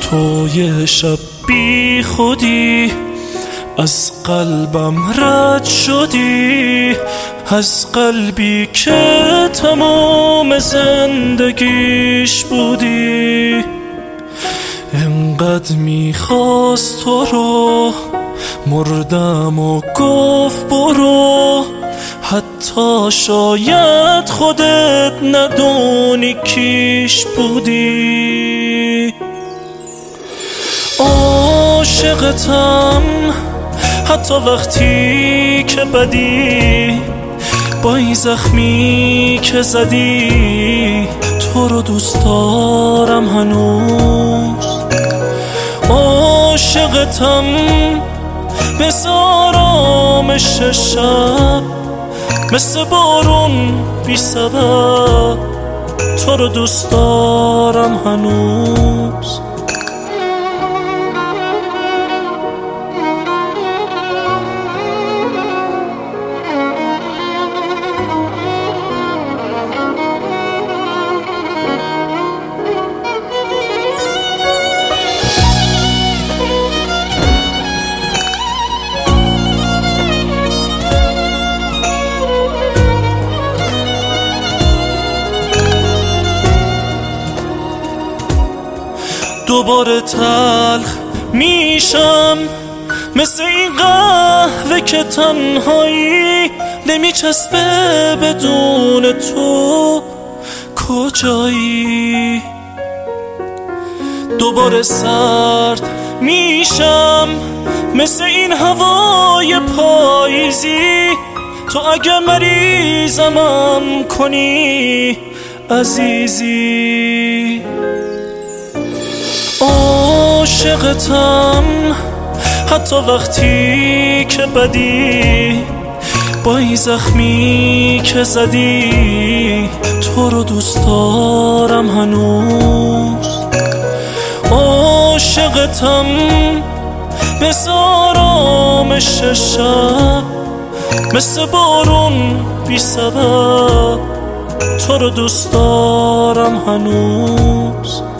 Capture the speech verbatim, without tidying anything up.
تو یه شب بی خودی از قلبم رد شدی، از قلبی که تمام زندگیش بودی. انقدر میخواست تو رو، مردم و گفت برو، حتی شاید خودت ندونی کیش بودی. عاشقتم حتی وقتی که بدی، با این زخمی که زدی، تو رو دوست دارم هنوز. عاشقتم مثل آرامش شب، مثل بارون بی سبب، تو رو دوست دارم هنوز. دوباره تلخ میشم مثل این قهوه که تنهایی نمیچسبه بدون تو کجایی. دوباره سرد میشم مثل این هوای پاییزی، تو اگه مریضمم کنی عزیزی. عاشقتم حتی وقتی که بدی، با این زخمی که زدی، تو رو دوست دارم هنوز. عاشقتم مثل آرامش شب، مثل بارون بی سبب، تو رو دوست دارم هنوز.